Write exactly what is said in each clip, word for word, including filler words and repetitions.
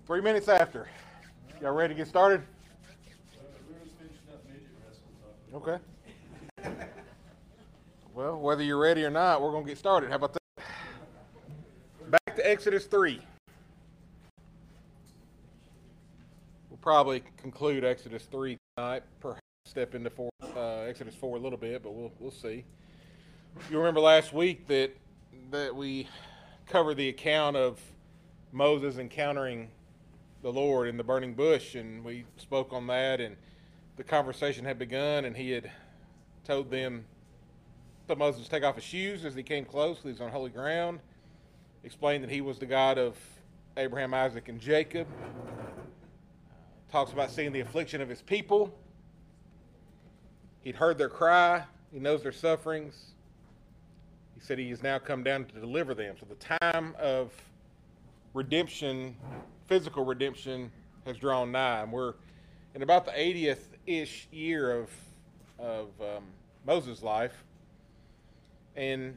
Three minutes after. Y'all ready to get started? Okay. Well, whether you're ready or not, we're going to get started. How about that? Back to Exodus three. We'll probably conclude Exodus three tonight. Perhaps step into four, uh, Exodus four a little bit, but we'll we'll see. You remember last week that that we covered the account of Moses encountering the Lord in the burning bush, and we spoke on that, and the conversation had begun, and he had told them, told Moses to take off his shoes as he came close, he was on holy ground, explained that he was the God of Abraham, Isaac, and Jacob, talks about seeing the affliction of his people. He'd heard their cry, he knows their sufferings. He said he has now come down to deliver them. So the time of redemption, physical redemption, has drawn nigh, and we're in about the eightieth-ish year of of um, Moses' life, and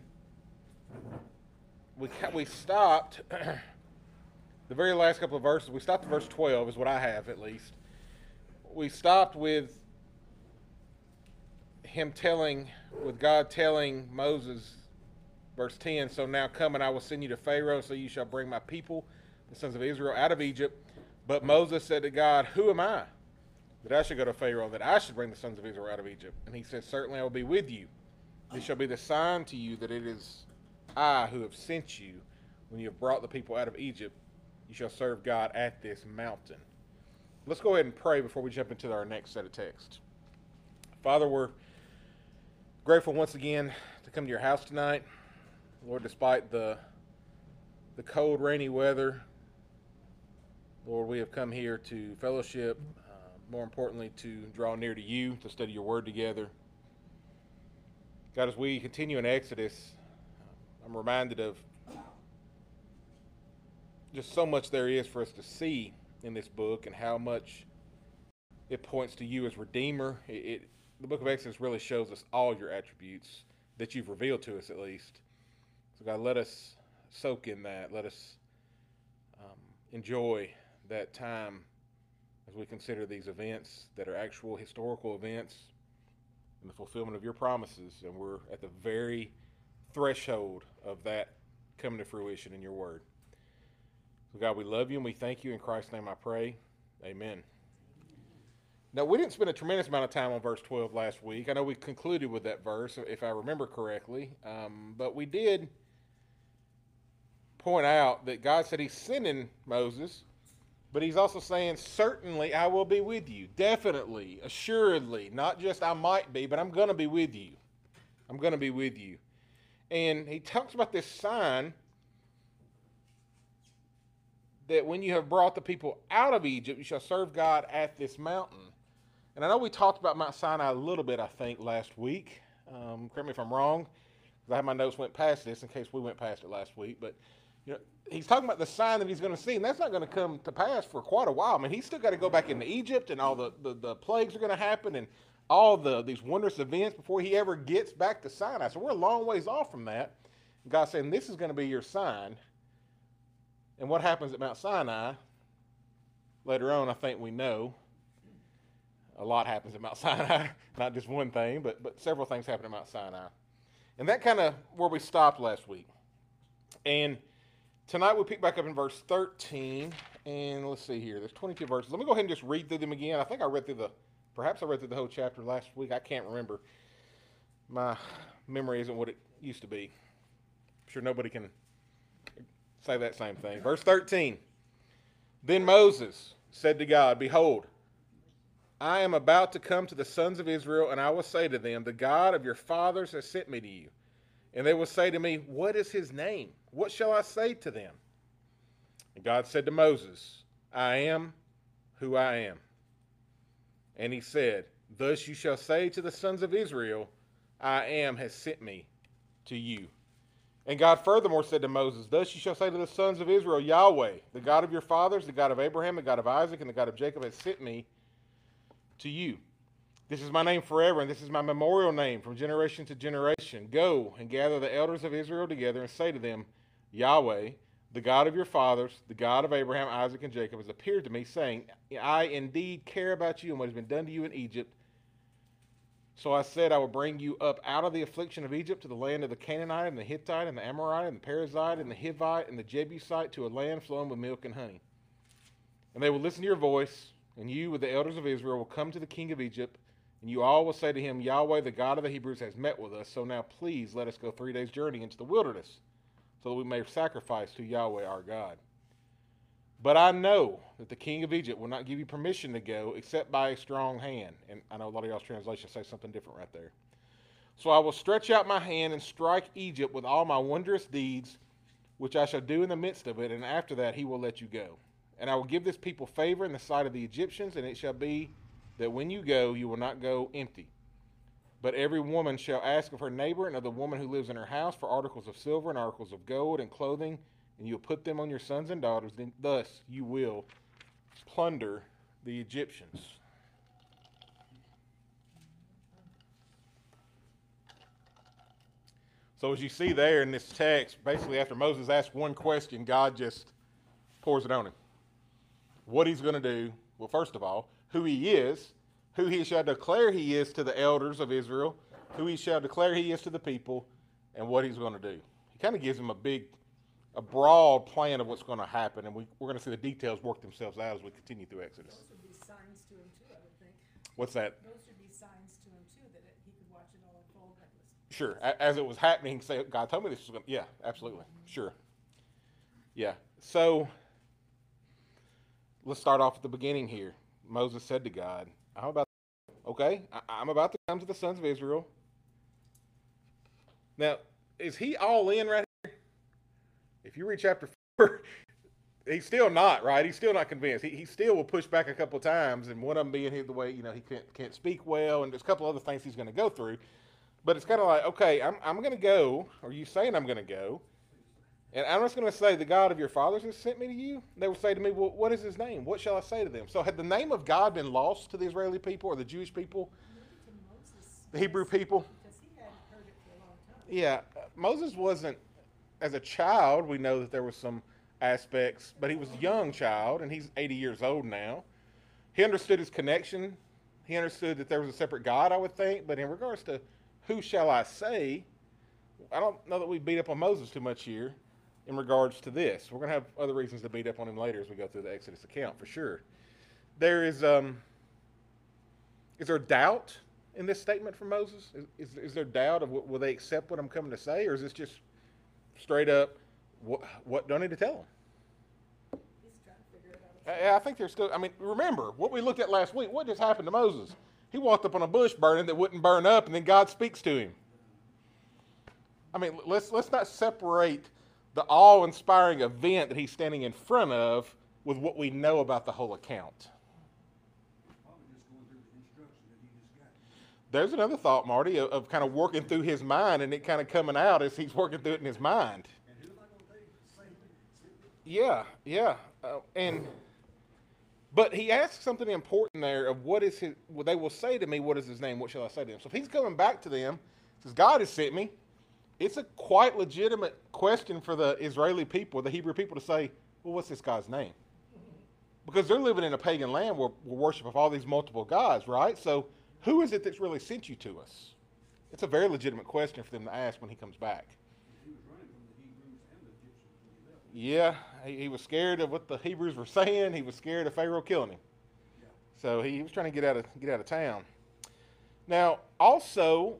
we we stopped the very last couple of verses. We stopped at verse twelve, is what I have at least. We stopped with him telling, with God telling Moses, verse ten, so now come and I will send you to Pharaoh, so you shall bring my people, the sons of Israel, out of Egypt. But Moses said to God, who am I, that I should go to Pharaoh, that I should bring the sons of Israel out of Egypt? And he said, certainly I will be with you. This shall be the sign to you that it is I who have sent you. When you have brought the people out of Egypt, you shall serve God at this mountain. Let's go ahead and pray before we jump into our next set of texts. Father, we're grateful once again to come to your house tonight. Lord, despite the the cold, rainy weather, Lord, we have come here to fellowship, uh, more importantly, to draw near to you, to study your word together. God, as we continue in Exodus, I'm reminded of just so much there is for us to see in this book and how much it points to you as Redeemer. It, it, the book of Exodus really shows us all your attributes that you've revealed to us, at least. So God, let us soak in that. Let us um, enjoy that time as we consider these events that are actual historical events and the fulfillment of your promises. And we're at the very threshold of that coming to fruition in your word. So God, we love you and we thank you. In Christ's name I pray. Amen. Now, we didn't spend a tremendous amount of time on verse twelve last week. I know we concluded with that verse, if I remember correctly. Um, but we did point out that God said he's sending Moses, but he's also saying, certainly I will be with you. Definitely, assuredly, not just I might be, but I'm going to be with you. I'm going to be with you. And he talks about this sign that when you have brought the people out of Egypt, you shall serve God at this mountain. And I know we talked about Mount Sinai a little bit, I think, last week. Um, correct me if I'm wrong, because I have my notes went past this in case we went past it last week. But you know, he's talking about the sign that he's going to see, and that's not going to come to pass for quite a while. I mean, he's still got to go back into Egypt, and all the, the, the plagues are going to happen, and all the these wondrous events before he ever gets back to Sinai. So we're a long ways off from that. And God's saying, this is going to be your sign. And what happens at Mount Sinai, later on, I think we know, a lot happens at Mount Sinai. Not just one thing, but, but several things happen at Mount Sinai. And that kind of where we stopped last week. And tonight we pick back up in verse thirteen, and let's see here. There's twenty-two verses. Let me go ahead and just read through them again. I think I read through the, perhaps I read through the whole chapter last week. I can't remember. My memory isn't what it used to be. I'm sure nobody can say that same thing. Verse thirteen. Then Moses said to God, behold, I am about to come to the sons of Israel, and I will say to them, the God of your fathers has sent me to you. And they will say to me, what is his name? What shall I say to them? And God said to Moses, I am who I am. And he said, thus you shall say to the sons of Israel, I am has sent me to you. And God furthermore said to Moses, thus you shall say to the sons of Israel, Yahweh, the God of your fathers, the God of Abraham, the God of Isaac, and the God of Jacob has sent me to you. This is my name forever, and this is my memorial name from generation to generation. Go and gather the elders of Israel together and say to them, Yahweh, the God of your fathers, the God of Abraham, Isaac, and Jacob, has appeared to me, saying, I indeed care about you and what has been done to you in Egypt. So I said, I will bring you up out of the affliction of Egypt to the land of the Canaanite and the Hittite and the Amorite and the Perizzite and the Hivite and the Jebusite, to a land flowing with milk and honey. And they will listen to your voice, and you with the elders of Israel will come to the king of Egypt, and you all will say to him, Yahweh, the God of the Hebrews, has met with us. So now please let us go three days' journey into the wilderness, so that we may sacrifice to Yahweh our God. But I know that the king of Egypt will not give you permission to go except by a strong hand. And I know a lot of y'all's translations say something different right there. So I will stretch out my hand and strike Egypt with all my wondrous deeds, which I shall do in the midst of it, and after that he will let you go. And I will give this people favor in the sight of the Egyptians, and it shall be that when you go, you will not go empty. But every woman shall ask of her neighbor and of the woman who lives in her house for articles of silver and articles of gold and clothing, and you will put them on your sons and daughters. Then thus you will plunder the Egyptians. So as you see there in this text, basically after Moses asked one question, God just pours it on him. What he's going to do, well, first of all, who he is, who he shall declare he is to the elders of Israel, who he shall declare he is to the people, and what he's going to do. He kind of gives them a big, a broad plan of what's going to happen, and we, we're going to see the details work themselves out as we continue through Exodus. Those would be signs to him too, I would think. What's that? Those would be signs to him too, that it, he could watch it all unfold like this. Sure. As it was happening, he say, God told me this was going to, yeah, absolutely. Mm-hmm. Sure. Yeah. So, let's start off at the beginning here. Moses said to God, I'm about Okay, I'm about to come to the sons of Israel. Now, is he all in right here? If you read chapter four, he's still not, right? He's still not convinced. He, he still will push back a couple of times, and one of them being the way, you know, he can't, can't speak well, and there's a couple other things he's going to go through. But it's kind of like, okay, I'm, I'm going to go, or you saying I'm going to go, and I'm just going to say, the God of your fathers has sent me to you. They will say to me, well, what is his name? What shall I say to them? So had the name of God been lost to the Israeli people or the Jewish people, the Hebrew people? Because he hadn't heard it for a long time. Yeah, Moses wasn't, as a child, we know that there were some aspects, but he was a young child, and he's eighty years old now. He understood his connection. He understood that there was a separate God, I would think, but in regards to who shall I say, I don't know that we beat up on Moses too much here in regards to this. We're going to have other reasons to beat up on him later as we go through the Exodus account, for sure. There is, um, is there doubt in this statement from Moses? Is, is, is there doubt of, will they accept what I'm coming to say, or is this just straight up, what, what do I need to tell them? He's trying to figure it out. I, I think there's still, I mean, remember, what we looked at last week, what just happened to Moses? He walked up on a bush burning that wouldn't burn up, and then God speaks to him. I mean, let's let's not separate the awe-inspiring event that he's standing in front of with what we know about the whole account. There's another thought, Marty, of, of kind of working through his mind and it kind of coming out as he's working through it in his mind. Yeah, yeah. Uh, and but he asks something important there of what is his, well, they will say to me, what is his name? What shall I say to him? So if he's coming back to them, says, God has sent me. It's a quite legitimate question for the Israeli people, the Hebrew people, to say, well, what's this guy's name? Because they're living in a pagan land where we worship of all these multiple gods, right? So who is it that's really sent you to us? It's a very legitimate question for them to ask when he comes back. He was running from the Hebrews and the Egyptians when he left. Yeah, he, he was scared of what the Hebrews were saying. He was scared of Pharaoh killing him. Yeah. So he, he was trying to get out of get out of town. Now, also,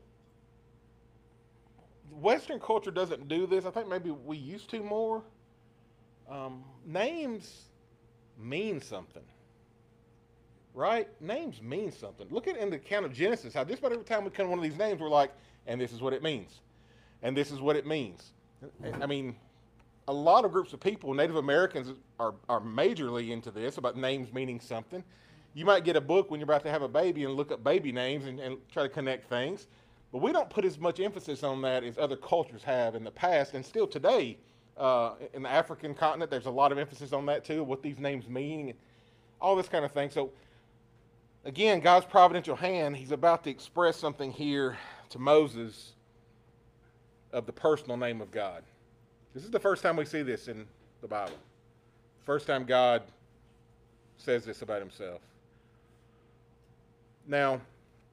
Western culture doesn't do this. I think maybe we used to more. Um, names mean something, right? Names mean something. Look at in the account of Genesis how just about every time we come to one of these names, we're like, and this is what it means, and this is what it means. I mean, a lot of groups of people, Native Americans are are majorly into this about names meaning something. You might get a book when you're about to have a baby and look up baby names and, and try to connect things. But we don't put as much emphasis on that as other cultures have in the past, and still today, uh, in the African continent, there's a lot of emphasis on that too, what these names mean, and all this kind of thing. So, again, God's providential hand, he's about to express something here to Moses of the personal name of God. This is the first time we see this in the Bible. First time God says this about himself. Now,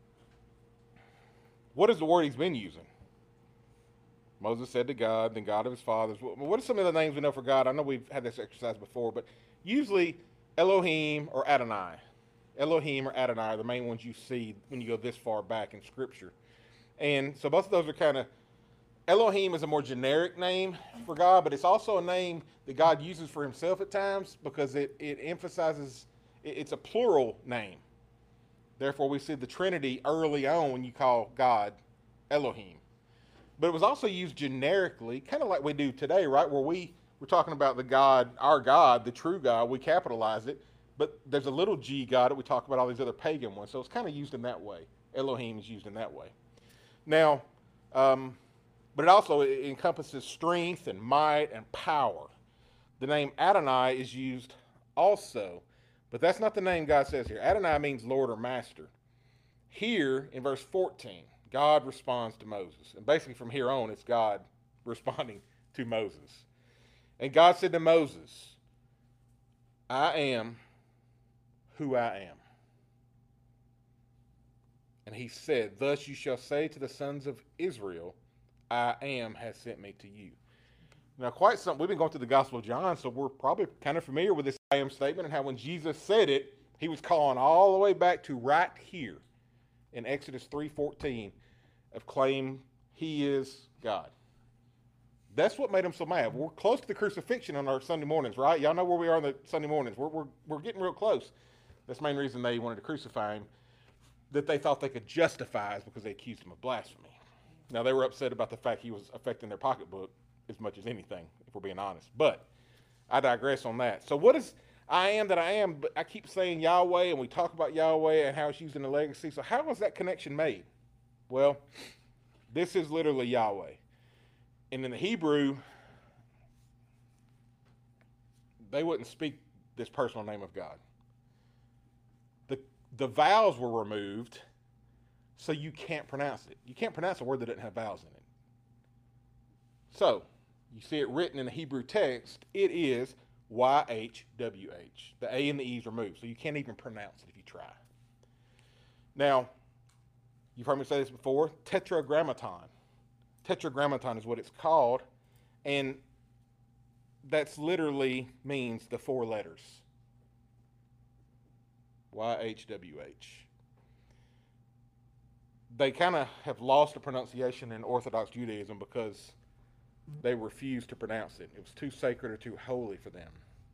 what is the word he's been using? Moses said to God, then God of his fathers. What are some of the names we know for God? I know we've had this exercise before, but usually Elohim or Adonai. Elohim or Adonai are the main ones you see when you go this far back in Scripture. And so both of those are kind of, Elohim is a more generic name for God, but it's also a name that God uses for himself at times because it, it emphasizes, it, it's a plural name. Therefore, we see the Trinity early on when you call God Elohim. But it was also used generically, kind of like we do today, right? Where we, we're talking about the God, our God, the true God, we capitalize it. But there's a little g God that we talk about all these other pagan ones. So it's kind of used in that way. Elohim is used in that way. Now, um, but it also it encompasses strength and might and power. The name Adonai is used also. But that's not the name God says here. Adonai means Lord or Master. Here in verse fourteen, God responds to Moses. And basically from here on, it's God responding to Moses. And God said to Moses, I am who I am. And he said, thus you shall say to the sons of Israel, I am has sent me to you. Now, quite something. We've been going through the Gospel of John, so we're probably kind of familiar with this I am statement and how when Jesus said it, he was calling all the way back to right here in Exodus three fourteen of claim he is God. That's what made him so mad. We're close to the crucifixion on our Sunday mornings, right? Y'all know where we are on the Sunday mornings. We're, we're, we're getting real close. That's the main reason they wanted to crucify him, that they thought they could justify us because they accused him of blasphemy. Now, they were upset about the fact he was affecting their pocketbook as much as anything, if we're being honest. But I digress on that. So what is I am that I am? But I keep saying Yahweh, and we talk about Yahweh and how it's used in the legacy. So how was that connection made? Well, this is literally Yahweh. And in the Hebrew, they wouldn't speak this personal name of God. The, the vowels were removed, so you can't pronounce it. You can't pronounce a word that doesn't have vowels in it. So, you see it written in the Hebrew text, it is Y H W H. The A and the E is removed, so you can't even pronounce it if you try. Now, you've heard me say this before, tetragrammaton. Tetragrammaton is what it's called, and that's literally means the four letters. Y H W H. They kind of have lost the pronunciation in Orthodox Judaism because they refused to pronounce it. It was too sacred or too holy for them.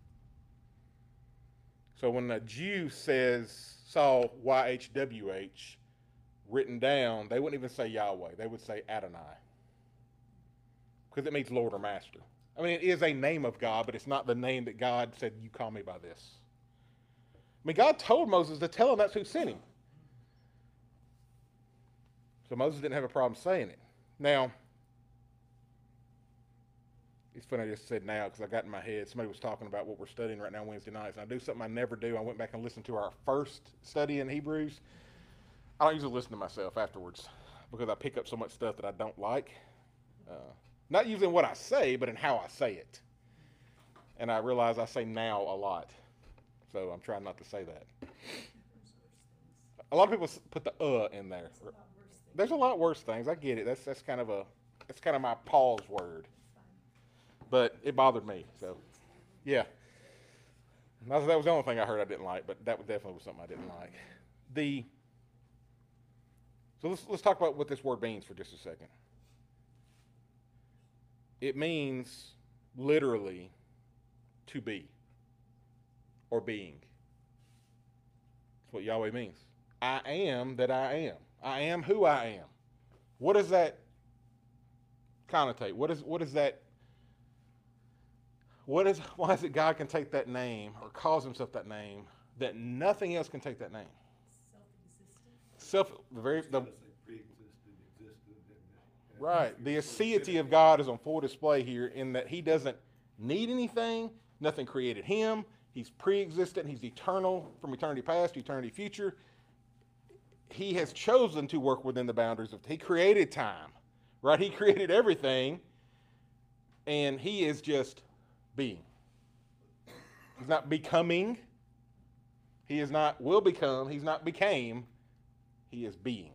So when a Jew says, saw Y H W H written down, they wouldn't even say Yahweh. They would say Adonai. Because it means Lord or Master. I mean, it is a name of God, but it's not the name that God said, you call me by this. I mean, God told Moses to tell him that's who sent him. So Moses didn't have a problem saying it. Now, it's funny I just said now because I got in my head. Somebody was talking about what we're studying right now Wednesday nights. And I do something I never do. I went back and listened to our first study in Hebrews. I don't usually listen to myself afterwards because I pick up so much stuff that I don't like. Uh, not usually in what I say, but in how I say it. And I realize I say now a lot. So I'm trying not to say that. A lot of people put the uh in there. There's a lot worse things. I get it. That's that's kind of a that's kind of my pause word. But it bothered me. So, yeah. That was the only thing I heard I didn't like, but that definitely was something I didn't like. The so let's let's talk about what this word means for just a second. It means literally to be or being. That's what Yahweh means. I am that I am. I am who I am. What does that connotate? What is what is that? What is why is it God can take that name or calls himself that name that nothing else can take that name? Self-existent. Self the very the Pre-existed, existed, and right. The aseity of God is on full display here in that he doesn't need anything. Nothing created him. He's pre-existent. He's eternal from eternity past to eternity future. He has chosen to work within the boundaries of, he created time, right? He created everything, and he is just being. He's not becoming. He is not will become. He's not became. He is being.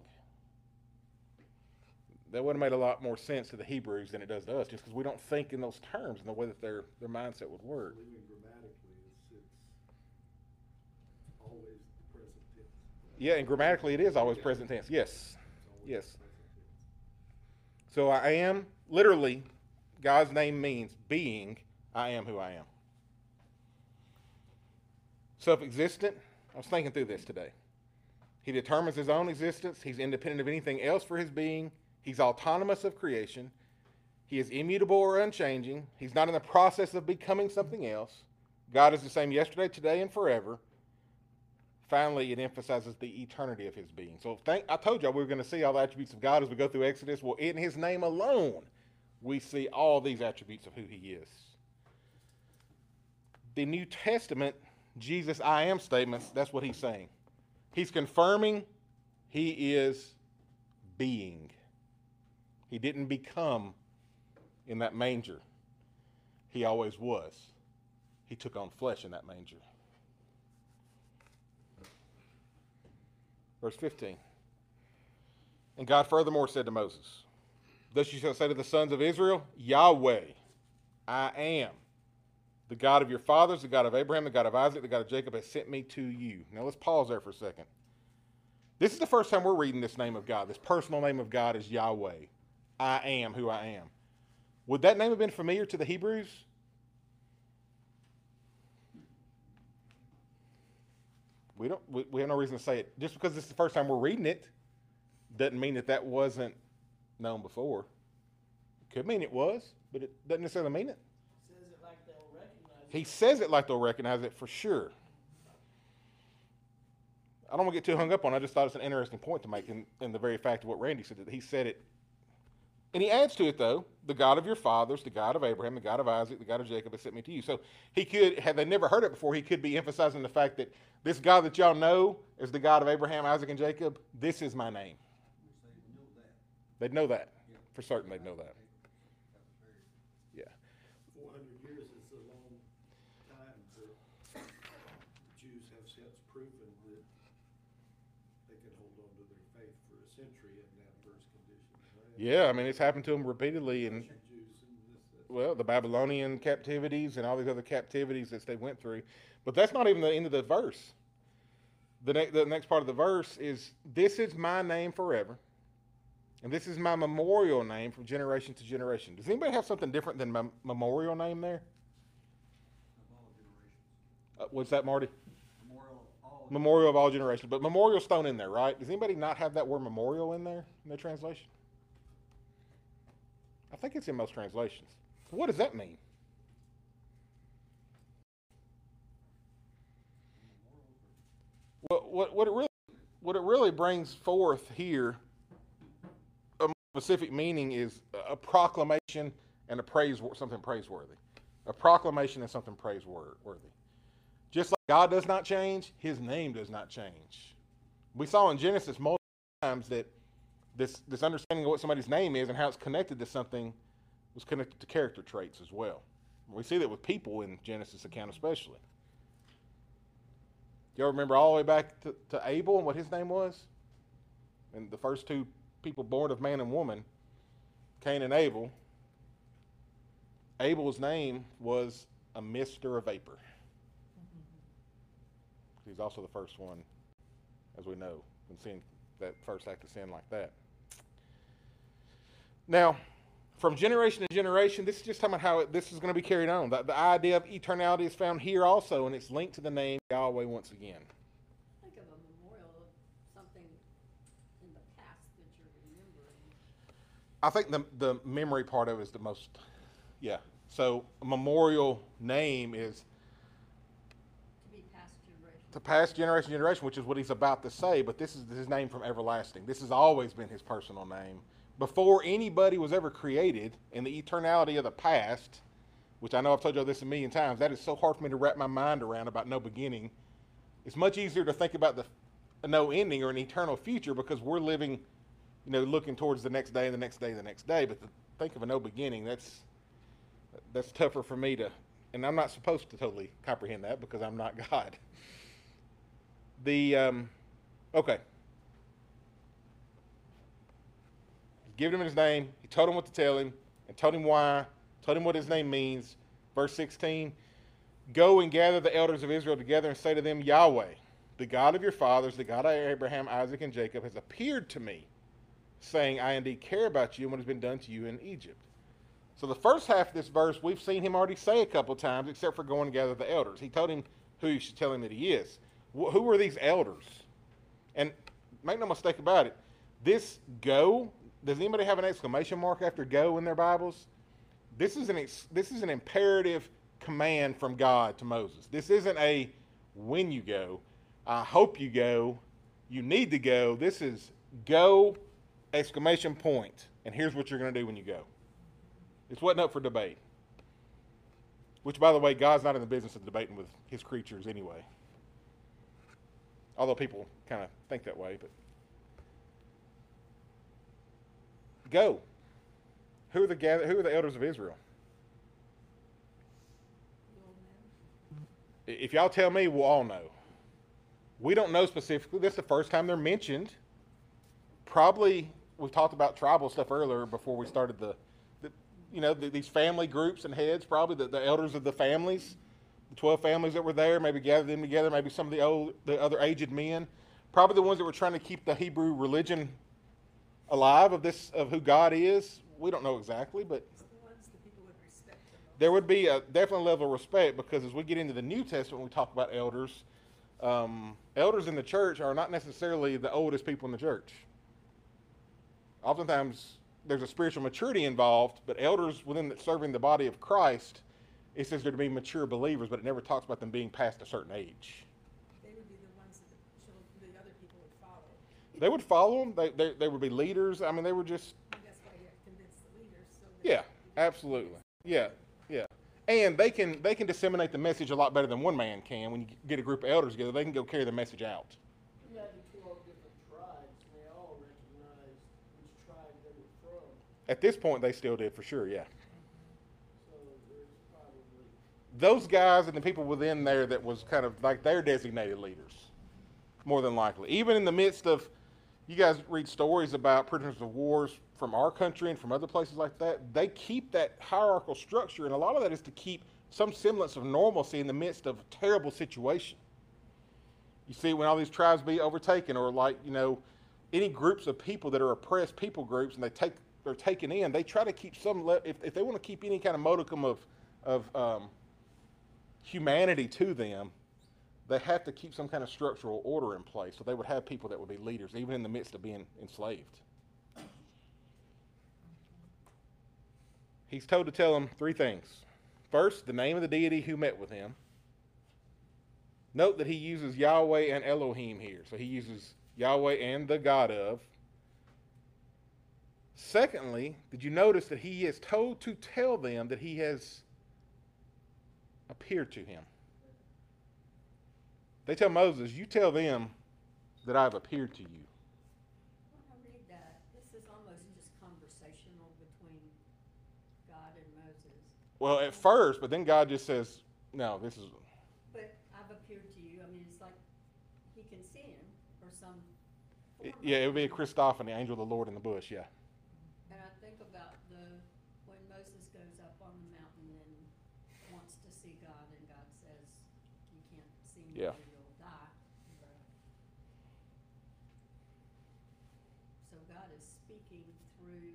That would have made a lot more sense to the Hebrews than it does to us, just because we don't think in those terms in the way that their, their mindset would work. Even grammatically, it's, it's always the present tense. Yeah, and grammatically it is always present tense. Yes. It's always Yes. the present tense. So I am, literally, God's name means being, I am who I am. Self-existent. I was thinking through this today. He determines his own existence. He's independent of anything else for his being. He's autonomous of creation. He is immutable or unchanging. He's not in the process of becoming something else. God is the same yesterday, today, and forever. Finally, it emphasizes the eternity of his being. So thank, I told y'all we were going to see all the attributes of God as we go through Exodus. Well, in his name alone, we see all these attributes of who he is. The New Testament, Jesus' I am statements, that's what he's saying. He's confirming he is being. He didn't become in that manger. He always was. He took on flesh in that manger. Verse fifteen. And God furthermore said to Moses, thus you shall say to the sons of Israel, Yahweh, I am. The God of your fathers, the God of Abraham, the God of Isaac, the God of Jacob has sent me to you. Now let's pause there for a second. This is the first time we're reading this name of God. This personal name of God is Yahweh. I am who I am. Would that name have been familiar to the Hebrews? We don't. We, we have no reason to say it. Just because this is the first time we're reading it, doesn't mean that that wasn't known before. It could mean it was, but it doesn't necessarily mean it. Says it like they'll recognize it. He says it like they'll recognize it for sure. I don't want to get too hung up on it. I just thought it's an interesting point to make in, in the very fact of what Randy said, that he said it. And he adds to it, though, the God of your fathers, the God of Abraham, the God of Isaac, the God of Jacob has sent me to you. So he could, had they never heard it before, he could be emphasizing the fact that this God that y'all know is the God of Abraham, Isaac, and Jacob. This is my name. Which they know that. They'd know that. Yeah. For certain they'd know that. That was very, Yeah. four hundred years is a long time, but Jews have since proven that they can hold on to their faith for a century in adverse conditions. right? Yeah, I mean, it's happened to them repeatedly. And, Russian Jews and this, that. well, the Babylonian captivities and all these other captivities that they went through. But that's not even the end of the verse. The, ne- the next part of the verse is, this is my name forever, and this is my memorial name from generation to generation. Does anybody have something different than mem- memorial name there? Of all generations. Uh, what's that, Marty? Memorial, all. Memorial of all generations. But memorial's thrown in there, right? Does anybody not have that word memorial in there in their translation? I think it's in most translations. What does that mean? What, what, what it really what it really brings forth here, a specific meaning is a proclamation and a praise, something praiseworthy. A proclamation and something praiseworthy. Just like God does not change, his name does not change. We saw in Genesis multiple times that this, this understanding of what somebody's name is and how it's connected to something was connected to character traits as well. We see that with people in Genesis account especially. Do y'all remember all the way back to, to Abel and what his name was? And the first two people born of man and woman, Cain and Abel. Abel's name was a mister of vapor. He's also the first one, as we know, in seeing that first act of sin like that. Now, from generation to generation, this is just talking about how it, this is going to be carried on. The, the idea of eternality is found here also, and it's linked to the name Yahweh once again. Think of a memorial of something in the past that you're remembering. I think the the memory part of it is the most, yeah. So a memorial name is To be past generation. to past generation to generation, which is what he's about to say, but this is his name from everlasting. This has always been his personal name. Before anybody was ever created, in the eternality of the past, which I know I've told you this a million times, that is so hard for me to wrap my mind around about no beginning. It's much easier to think about the a no ending or an eternal future because we're living, you know, looking towards the next day, the next day, the next day. But to think of a no beginning, that's that's tougher for me to and I'm not supposed to totally comprehend that because I'm not God. The, um, okay. He gave him his name. He told him what to tell him and told him why, told him what his name means. Verse sixteen, go and gather the elders of Israel together and say to them, Yahweh, the God of your fathers, the God of Abraham, Isaac, and Jacob, has appeared to me, saying, I indeed care about you and what has been done to you in Egypt. So the first half of this verse, we've seen him already say a couple of times, except for going to gather the elders. He told him who you should tell him that he is. Wh- who are these elders? And make no mistake about it, this go, does anybody have an exclamation mark after go in their Bibles? This is an ex, this is an imperative command from God to Moses. This isn't a when you go, I hope you go, you need to go. This is go, exclamation point, and here's what you're going to do when you go. This wasn't up for debate. Which, by the way, God's not in the business of debating with his creatures anyway. Although people kind of think that way, but go. Who are the gather, who are the elders of Israel? The old man. If y'all tell me, we'll all know. We don't know specifically. This is the first time they're mentioned. Probably, we talked about tribal stuff earlier before we started the, the you know, the, these family groups and heads, probably the, the elders of the families, the twelve families that were there, maybe gathered them together, maybe some of the old, the other aged men, probably the ones that were trying to keep the Hebrew religion alive of this, of who God is. We don't know exactly, but It's the ones that people would respect the most. there would be a definite level of respect, because as we get into the New Testament, we talk about elders. Um, elders in the church are not necessarily the oldest people in the church. Oftentimes, there's a spiritual maturity involved, but elders within the, serving the body of Christ, it says they're to be mature believers, but it never talks about them being past a certain age. They would be the ones that the, children, the other people would follow. They would follow them. They, they, they would be leaders. I mean, they were just, And that's why you have to convince the leaders. So that yeah, absolutely. Yeah, yeah. And they can they can disseminate the message a lot better than one man can. When you get a group of elders together, they can go carry the message out. You had the twelve different tribes, and they all recognized which tribe they were from. At this point, they still did, for sure, yeah. So there's probably, Those guys and the people within there that was kind of like their designated leaders, more than likely. Even in the midst of, you guys read stories about prisoners of wars from our country and from other places like that, they keep that hierarchical structure, and a lot of that is to keep some semblance of normalcy in the midst of a terrible situation. You see, when all these tribes be overtaken, or like, you know, any groups of people that are oppressed people groups, and they take, they're taken in, they try to keep some, le- if, if they want to keep any kind of modicum of, of um, humanity to them, they have to keep some kind of structural order in place. So they would have people that would be leaders, even in the midst of being enslaved. He's told to tell them three things. First, the name of the deity who met with him. Note that he uses Yahweh and Elohim here. So he uses Yahweh and the God of. Secondly, did you notice that he is told to tell them that he has appeared to him? They tell Moses, you tell them that I've appeared to you. When I read that, this is almost just conversational between God and Moses. Well, at first, but then God just says, no, this is, But I've appeared to you. I mean, it's like he can see him or some. it, form yeah, of it would be a him. Christophany, angel of the Lord in the bush, yeah. And I think about the when Moses goes up on the mountain and wants to see God, and God says, "You can't see me, Yeah. or you'll die." So God is speaking through.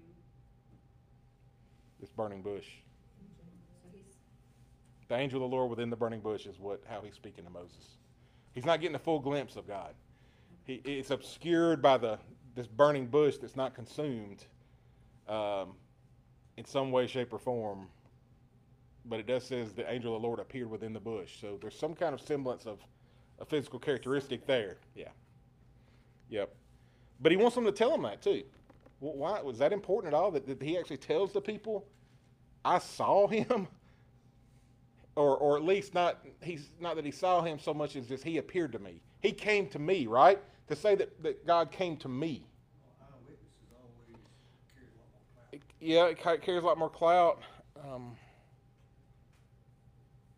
This burning bush. So he's The angel of the Lord within the burning bush is what how he's speaking to Moses. He's not getting a full glimpse of God. He, it's obscured by the this burning bush that's not consumed um, in some way, shape, or form. But it does says the angel of the Lord appeared within the bush. So there's some kind of semblance of a physical characteristic there. Yeah. Yep. But he wants them to tell them that too. Well, why was that important at all? That, that he actually tells the people, I saw him? Or or at least not he's not that he saw him so much as just he appeared to me. He came to me, right? To say that, that God came to me. Eyewitnesses always carry a lot more clout. It, yeah, it ca- carries a lot more clout. Um,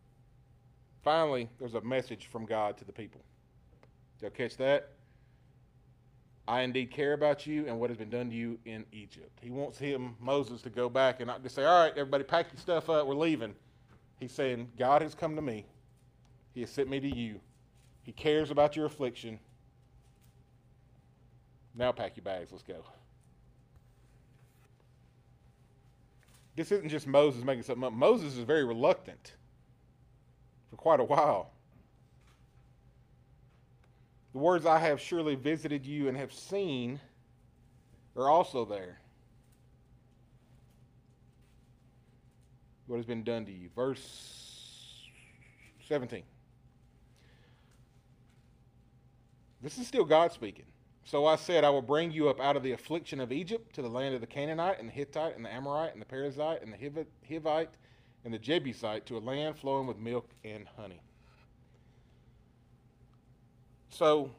finally, there's a message from God to the people. Y'all catch that? I indeed care about you and what has been done to you in Egypt. He wants him, Moses, to go back and not just say, all right, everybody pack your stuff up, we're leaving. He's saying, God has come to me. He has sent me to you. He cares about your affliction. Now pack your bags, let's go. This isn't just Moses making something up. Moses is very reluctant for quite a while. The words, I have surely visited you and have seen, are also there. What has been done to you. Verse seventeen. This is still God speaking. So I said, I will bring you up out of the affliction of Egypt to the land of the Canaanite and the Hittite and the Amorite and the Perizzite and the Hivite and the Jebusite to a land flowing with milk and honey. So,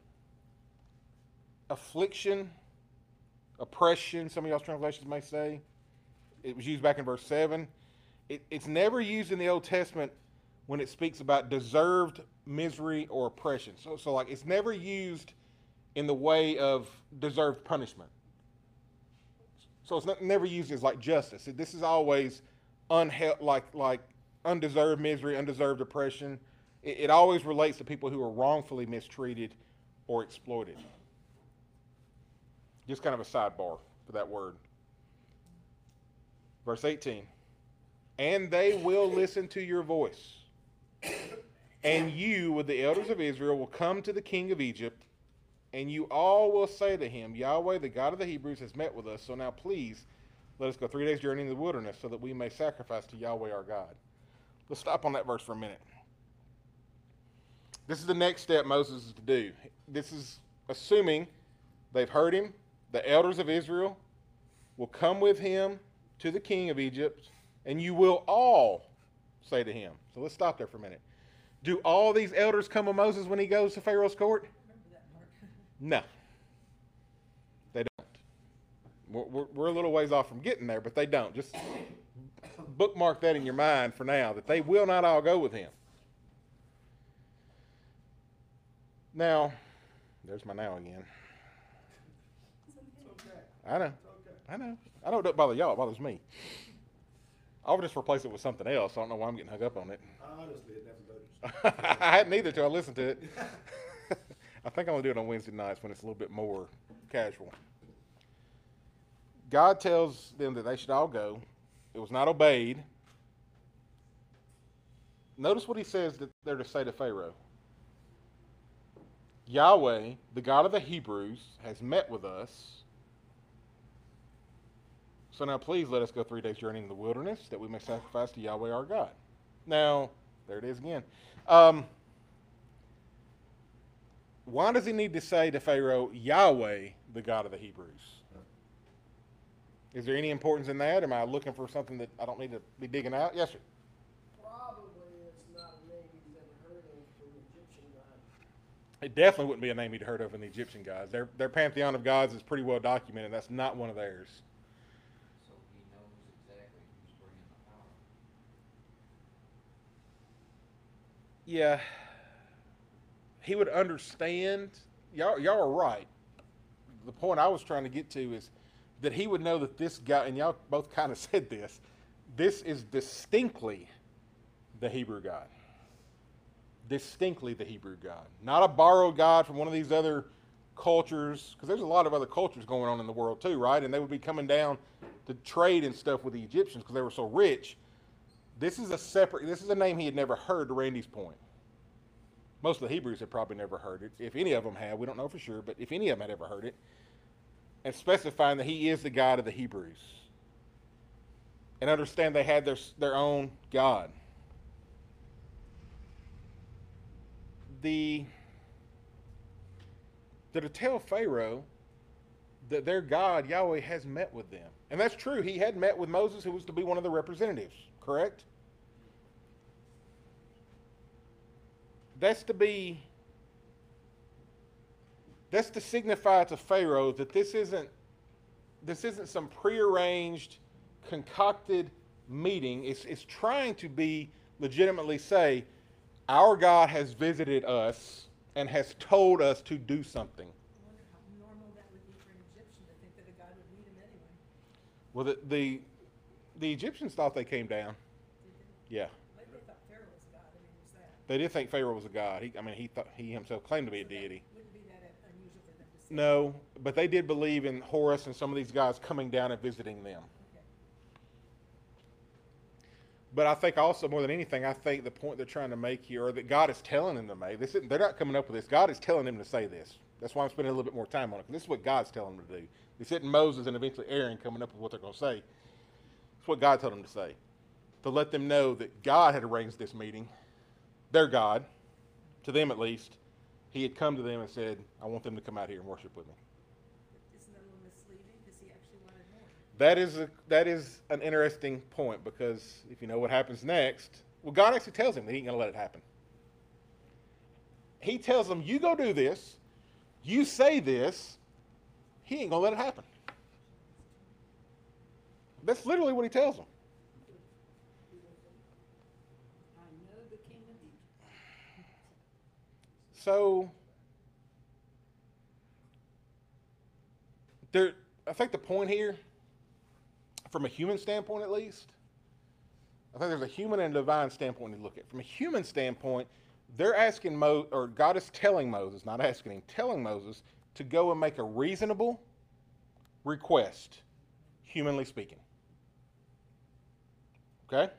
affliction, oppression, some of y'all's translations may say, it was used back in verse seven. It, it's never used in the Old Testament when it speaks about deserved misery or oppression. So, so like, it's never used in the way of deserved punishment. So it's not, never used as like justice. This is always unhe- like like undeserved misery, undeserved oppression. It, it always relates to people who are wrongfully mistreated or exploited. Just kind of a sidebar for that word. Verse eighteen. And they will listen to your voice. And you, with the elders of Israel, will come to the king of Egypt, and you all will say to him, Yahweh, the God of the Hebrews, has met with us. So now please, let us go three days' journey in the wilderness so that we may sacrifice to Yahweh our God. Let's stop on that verse for a minute. This is the next step Moses is to do. This is assuming they've heard him. The elders of Israel will come with him to the king of Egypt, and you will all say to him. So let's stop there for a minute. Do all these elders come with Moses when he goes to Pharaoh's court? No, they don't. We're, we're, we're a little ways off from getting there, but they don't. Just bookmark that in your mind for now, that they will not all go with him. Now, there's my now again. It's okay. I know. It's okay. I know. I know it doesn't bother y'all. It bothers me. I'll just replace it with something else. I don't know why I'm getting hung up on it. I honestly had never noticed. I hadn't either till I listened to it. I think I'm going to do it on Wednesday nights when it's a little bit more casual. God tells them that they should all go. It was not obeyed. Notice what he says that they're to say to Pharaoh. Yahweh, the God of the Hebrews, has met with us. So now please let us go three days' journey in the wilderness that we may sacrifice to Yahweh our God. Now, there it is again. Um, why does he need to say to Pharaoh, Yahweh, the God of the Hebrews? Is there any importance in that? Am I looking for something that I don't need to be digging out? Yes, sir. Probably it's not a name he's ever heard of from Egyptian gods. It definitely wouldn't be a name he'd heard of in the Egyptian gods. Their, their pantheon of gods is pretty well documented. That's not one of theirs. So he knows exactly who's bringing the power. Yeah, he would understand. Y'all, y'all are right. The point I was trying to get to is that he would know that this guy, and y'all both kind of said this, this is distinctly the Hebrew God. Distinctly the Hebrew God. Not a borrowed God from one of these other cultures, because there's a lot of other cultures going on in the world too, right? And they would be coming down to trade and stuff with the Egyptians because they were so rich. This is a separate, this is a name he had never heard, to Randy's point. Most of the Hebrews had probably never heard it. If any of them had, we don't know for sure, but if any of them had ever heard it, and specifying that he is the God of the Hebrews. And understand they had their, their own God. The, the to tell Pharaoh that their God, Yahweh, has met with them. And that's true. He had met with Moses, who was to be one of the representatives, correct? That's to be, that's to signify to Pharaoh that this isn't, this isn't some prearranged, concocted meeting. It's, it's trying to be legitimately say, Our God has visited us and has told us to do something. I wonder how normal that would be for an Egyptian to think that a God would meet him anyway. Well, the the, the Egyptians thought they came down. Did they? Yeah, Like they thought Pharaoh was a God. I mean, there's that. they did think Pharaoh was a god. He, I mean, he thought he himself claimed to be a So that deity. wouldn't be that unusual for them to say. No, but they did believe in Horus and some of these guys coming down and visiting them. Okay. But I think also more than anything, I think the point they're trying to make here, or that God is telling them to make, this isn't, they're not coming up with this. God is telling them to say this. That's why I'm spending a little bit more time on it. 'Cause this is what God's telling them to do. This isn't Moses and eventually Aaron coming up with what they're going to say. It's what God told them to say. To let them know that God had arranged this meeting, their God, to them at least. He had come to them and said, I want them to come out here and worship with me. But isn't that a little misleading? Because he actually wanted more. That is a, that is an interesting point, because if you know what happens next, well, God actually tells him that he ain't going to let it happen. He tells them, you go do this, you say this, he ain't going to let it happen. That's literally what he tells them. I know the king of Egypt. So, there, I think the point here, from a human standpoint at least, I think there's a human and a divine standpoint to look at. From a human standpoint, they're asking Mo, or God is telling Moses, not asking him, telling Moses to go and make a reasonable request, humanly speaking. Okay?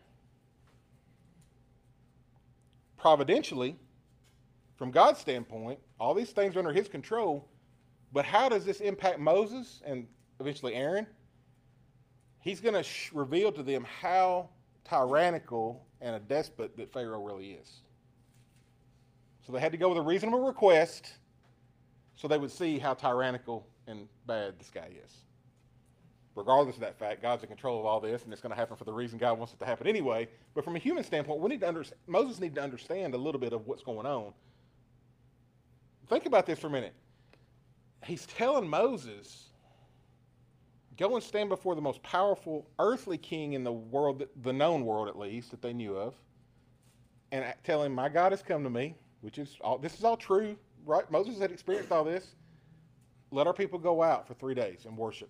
Providentially, from God's standpoint, all these things are under his control, but how does this impact Moses and eventually Aaron? He's going to sh- reveal to them how tyrannical and a despot that Pharaoh really is. So they had to go with a reasonable request so they would see how tyrannical and bad this guy is. Regardless of that fact, God's in control of all this, and it's going to happen for the reason God wants it to happen anyway. But from a human standpoint, we need to understand, Moses needs to understand a little bit of what's going on. Think about this for a minute. He's telling Moses, go and stand before the most powerful earthly king in the world, the known world at least, that they knew of, and tell him, my God has come to me, which is all, this is all true, right? Moses had experienced all this. Let our people go out for three days and worship.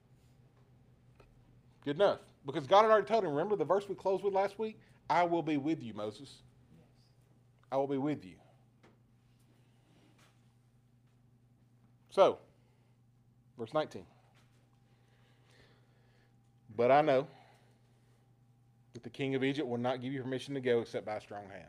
Good enough. Because God had already told him, remember the verse we closed with last week? I will be with you, Moses. I will be with you. So, verse nineteen. But I know that the king of Egypt will not give you permission to go except by a strong hand.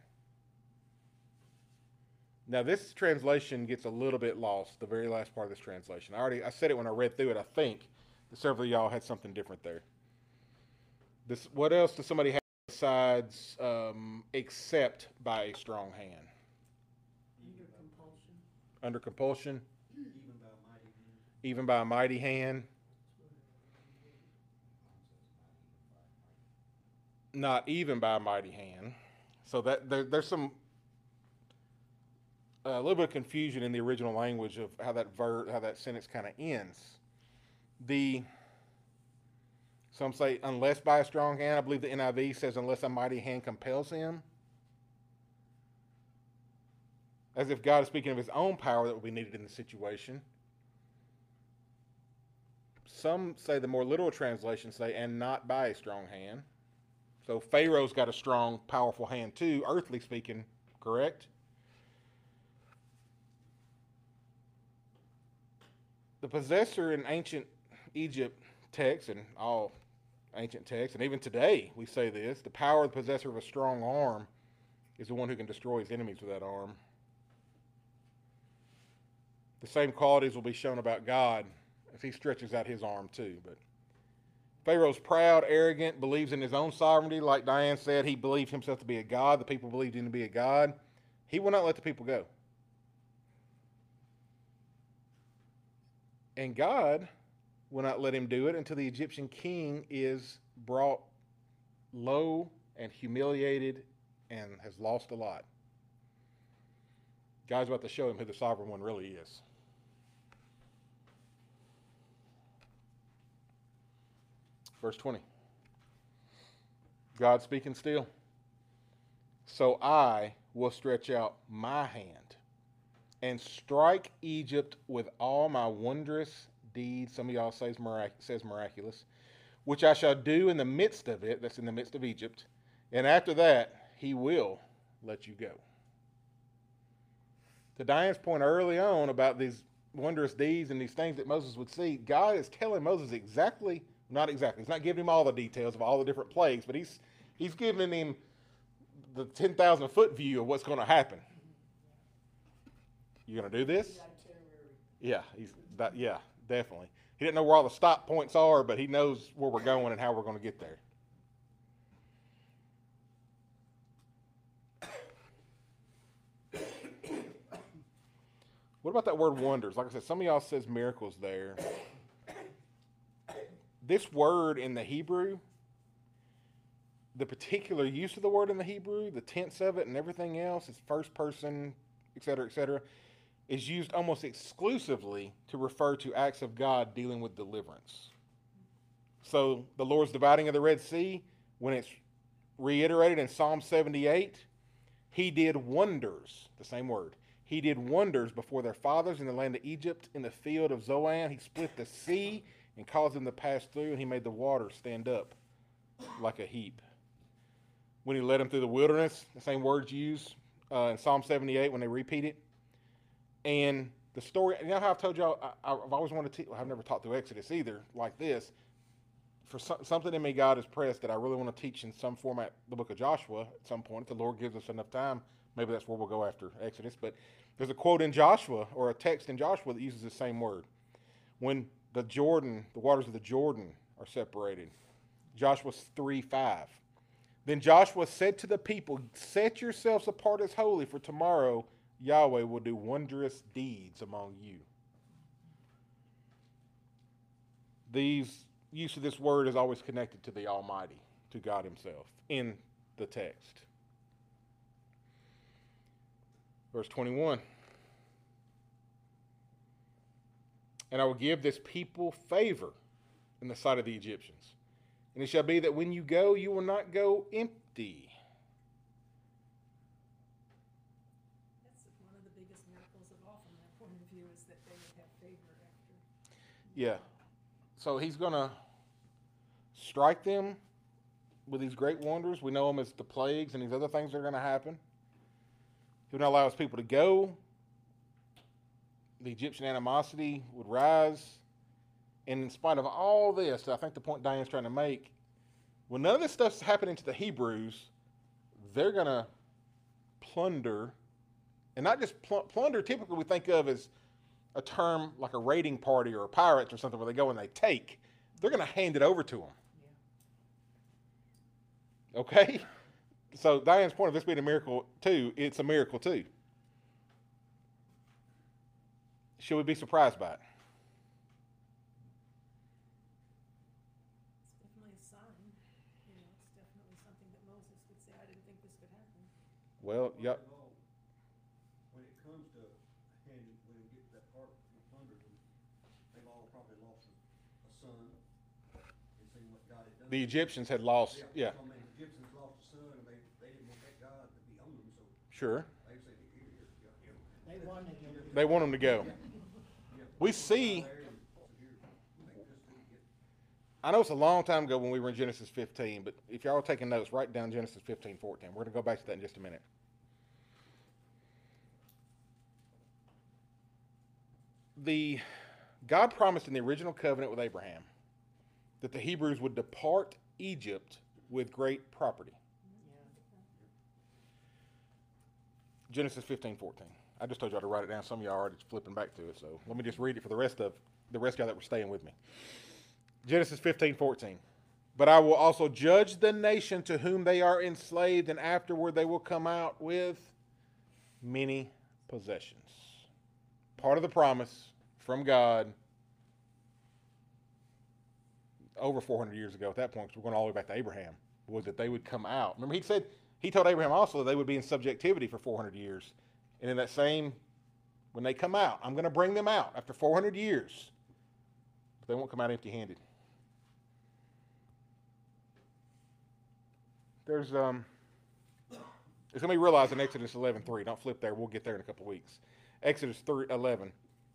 Now, this translation gets a little bit lost, the very last part of this translation. I already I said it when I read through it. I think that several of y'all had something different there. This, what else does somebody have besides um, except by a strong hand? Under compulsion. Under compulsion? Even by a mighty hand. Even by a mighty hand? Not even by a mighty hand. So that there, there's some uh, a little bit of confusion in the original language of how that ver- how that sentence kind of ends. The Some say unless by a strong hand. I believe the N I V says unless a mighty hand compels him. As if God is speaking of his own power that will be needed in the situation. Some say the more literal translations say and not by a strong hand. So Pharaoh's got a strong, powerful hand too, earthly speaking, correct? The possessor in ancient Egypt texts and all ancient texts, and even today we say this, the power of the possessor of a strong arm is the one who can destroy his enemies with that arm. The same qualities will be shown about God as he stretches out his arm too. But Pharaoh's proud, arrogant, believes in his own sovereignty. Like Diane said, he believed himself to be a god. The people believed him to be a god. He will not let the people go. And God will not let him do it until the Egyptian king is brought low and humiliated and has lost a lot. God's about to show him who the sovereign one really is. Verse twenty. God speaking still. So I will stretch out my hand and strike Egypt with all my wondrous deeds. Some of y'all says, mirac- says miraculous, which I shall do in the midst of it, that's in the midst of Egypt. And after that, he will let you go. To Diane's point early on about these wondrous deeds and these things that Moses would see, God is telling Moses exactly, not exactly, he's not giving him all the details of all the different plagues, but he's he's giving him the ten thousand foot view of what's going to happen. You going to do this? The itinerary. Yeah, he's that, yeah, definitely. He didn't know where all the stop points are, but he knows where we're going and how we're going to get there. What about that word wonders? Like I said, some of y'all says miracles there. This word in the Hebrew, the particular use of the word in the Hebrew, the tense of it and everything else, it's first person, et cetera, et cetera, is used almost exclusively to refer to acts of God dealing with deliverance. So the Lord's dividing of the Red Sea, when it's reiterated in Psalm seventy-eight, he did wonders, the same word. He did wonders before their fathers in the land of Egypt, in the field of Zoan. He split the sea and caused them to pass through, and he made the water stand up like a heap. When he led them through the wilderness, the same words used uh, in Psalm seventy-eight when they repeat it. And the story, you know how I've told y'all, I, I've always wanted to, well, I've never taught through Exodus either, like this. For some, something in me, God has pressed that I really want to teach in some format the book of Joshua at some point. If the Lord gives us enough time, maybe that's where we'll go after Exodus. But there's a quote in Joshua, or a text in Joshua, that uses the same word. When the Jordan, the waters of the Jordan are separated. Joshua three five. Then Joshua said to the people, set yourselves apart as holy, for tomorrow Yahweh will do wondrous deeds among you. These use of this word is always connected to the Almighty, to God himself, in the text. Verse twenty-one. And I will give this people favor in the sight of the Egyptians. And it shall be that when you go, you will not go empty. That's one of the biggest miracles of all from that point of view, is that they would have favor after. Yeah. So he's going to strike them with these great wonders. We know them as the plagues and these other things that are going to happen. He would not allow his people to go. The Egyptian animosity would rise. And in spite of all this, I think the point Diane's trying to make, when none of this stuff's happening to the Hebrews, they're going to plunder. And not just pl- plunder, typically we think of as a term like a raiding party or a pirates or something where they go and they take. They're going to hand it over to them. Yeah. Okay? So Diane's point of this being a miracle too, it's a miracle too. Should we be surprised by it? It's definitely a sign. You know, it's definitely something that Moses could say, I didn't think this could happen. Well, yeah. Well, when it comes to handing, when you get to that part from plunder, they've all probably lost a, a son and seen what God had done. The Egyptians had lost, yeah, So, I mean, the Egyptians lost a son and they, they didn't want that God to be on them, so sure. they said, here, here, you know, They wanted him to. They want them to go. We see, there and so here, make this thing get. I know it's a long time ago when we were in Genesis fifteen, but if y'all are taking notes, write down Genesis fifteen fourteen. We're going to go back to that in just a minute. The God promised in the original covenant with Abraham that the Hebrews would depart Egypt with great property. Genesis fifteen fourteen. I just told y'all to write it down. Some of y'all are already flipping back to it, so let me just read it for the rest of the rest of y'all that were staying with me. Genesis fifteen fourteen. But I will also judge the nation to whom they are enslaved, and afterward they will come out with many possessions. Part of the promise from God over four hundred years ago at that point, because we're going all the way back to Abraham, was that they would come out. Remember, he said, he told Abraham also that they would be in subjectivity for four hundred years. And in that same, when they come out, I'm going to bring them out after four hundred years. But they won't come out empty-handed. There's um, It's going to be realized in Exodus eleven three. Don't flip there. We'll get there in a couple weeks. Exodus three eleven.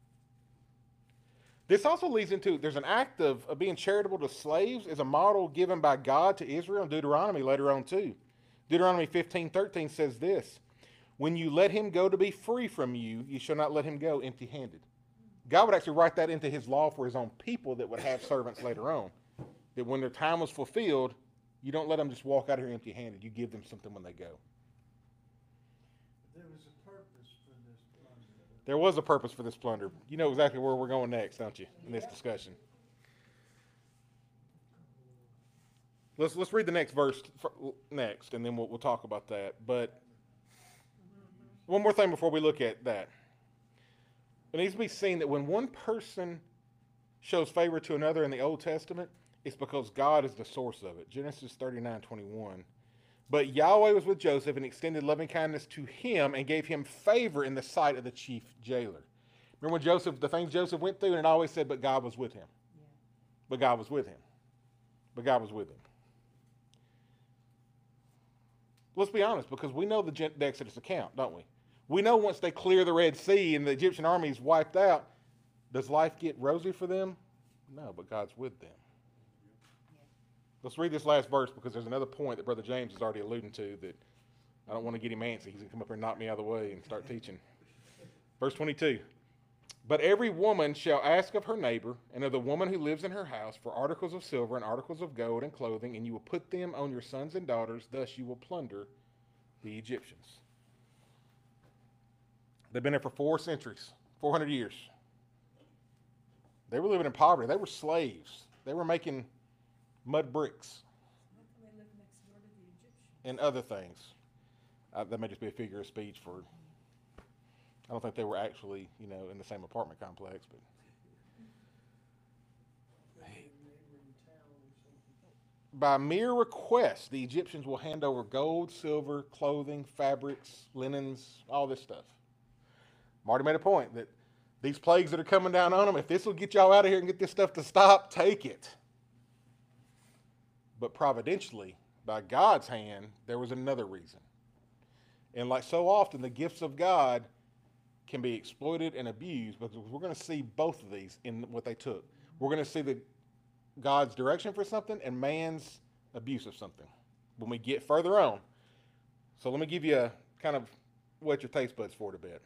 This also leads into, there's an act of, of being charitable to slaves is a model given by God to Israel in Deuteronomy later on too. Deuteronomy fifteen thirteen says this, when you let him go to be free from you, you shall not let him go empty-handed. God would actually write that into his law for his own people that would have servants later on. That when their time was fulfilled, you don't let them just walk out here empty-handed. You give them something when they go. There was a purpose for this plunder. There was a purpose for this plunder. You know exactly where we're going next, don't you, in this Yeah. discussion? Let's let's read the next verse f- next, and then we'll, we'll talk about that. But one more thing before we look at that. It needs to be seen that when one person shows favor to another in the Old Testament, it's because God is the source of it. Genesis thirty-nine twenty-one. But Yahweh was with Joseph and extended loving kindness to him and gave him favor in the sight of the chief jailer. Remember when Joseph, the things Joseph went through, and it always said, but God was with him. Yeah. But God was with him. But God was with him. Let's be honest, because we know the, Gen- the Exodus account, don't we? We know once they clear the Red Sea and the Egyptian army is wiped out, does life get rosy for them? No, but God's with them. Let's read this last verse because there's another point that Brother James is already alluding to that I don't want to get him antsy. He's going to come up here and knock me out of the way and start teaching. Verse twenty-two. But every woman shall ask of her neighbor and of the woman who lives in her house for articles of silver and articles of gold and clothing, and you will put them on your sons and daughters. Thus you will plunder the Egyptians. They've been there for four centuries, four hundred years. They were living in poverty. They were slaves. They were making mud bricks How come they live next door to the Egyptians? and other things. Uh, that may just be a figure of speech for, I don't think they were actually, you know, in the same apartment complex, but Maybe a neighboring town or something. by mere request, the Egyptians will hand over gold, silver, clothing, fabrics, linens, all this stuff. Marty made a point that these plagues that are coming down on them, if this will get y'all out of here and get this stuff to stop, take it. But providentially, by God's hand, there was another reason. And like so often, the gifts of God can be exploited and abused, because we're going to see both of these in what they took. We're going to see the God's direction for something and man's abuse of something when we get further on. So let me give you a kind of whet your taste buds for it a bit.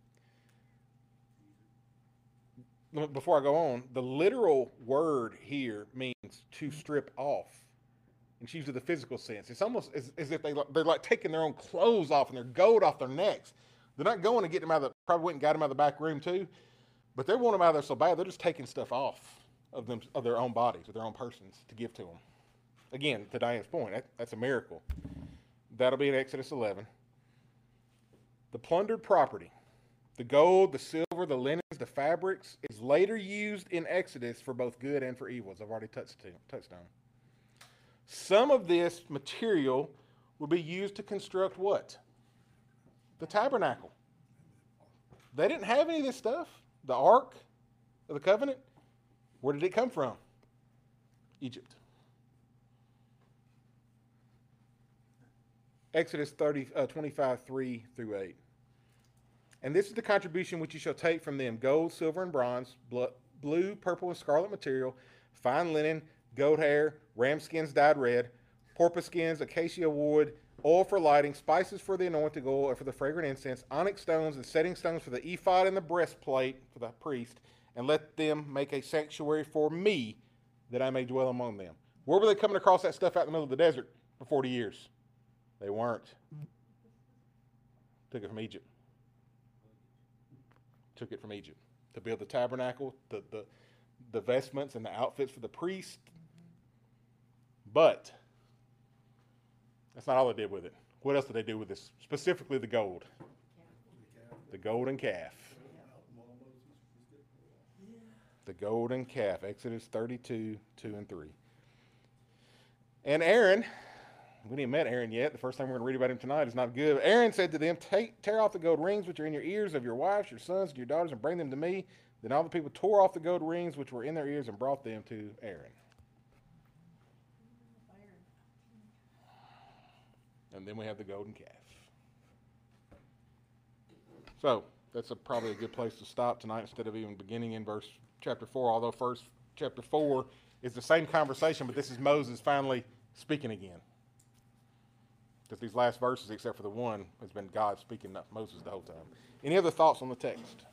Before I go on, the literal word here means to strip off. And it's used in the physical sense. It's almost as, as if they, they're like taking their own clothes off and their gold off their necks. They're not going to get them out of the, probably went and got them out of the back room too, but they want them out of there so bad, they're just taking stuff off of them, of their own bodies, of their own persons to give to them. Again, to Diane's point, that, that's a miracle. That'll be in Exodus eleven. The plundered property, the gold, the silver, the linens, the fabrics, is later used in Exodus for both good and for evil, as I've already touched, to, touched on. Some of this material will be used to construct what? The tabernacle. They didn't have any of this stuff. The Ark of the Covenant, where did it come from? Egypt. Exodus thirty, uh, twenty-five, three through eight. And this is the contribution which you shall take from them: gold, silver, and bronze, blue, purple, and scarlet material, fine linen, goat hair, ram skins dyed red, porpoise skins, acacia wood, oil for lighting, spices for the anointing oil and for the fragrant incense, onyx stones and setting stones for the ephod and the breastplate for the priest, and let them make a sanctuary for me, that I may dwell among them. Where were they coming across that stuff out in the middle of the desert for forty years? They weren't. Took it from Egypt. Took it from Egypt to build the tabernacle, the, the, the vestments and the outfits for the priest. But that's not all they did with it. What else did they do with this? Specifically the gold. The golden calf. The golden calf. Exodus thirty-two, two and three. And Aaron, we haven't even met Aaron yet. The first time we're going to read about him tonight is not good. Aaron said to them, Take, tear off the gold rings which are in your ears of your wives, your sons, and your daughters, and bring them to me. Then all the people tore off the gold rings which were in their ears and brought them to Aaron. And then we have the golden calf. So that's a, probably a good place to stop tonight instead of even beginning in verse chapter four, although first chapter four is the same conversation, but this is Moses finally speaking again. Because these last verses, except for the one, has been God speaking, not Moses the whole time. Any other thoughts on the text?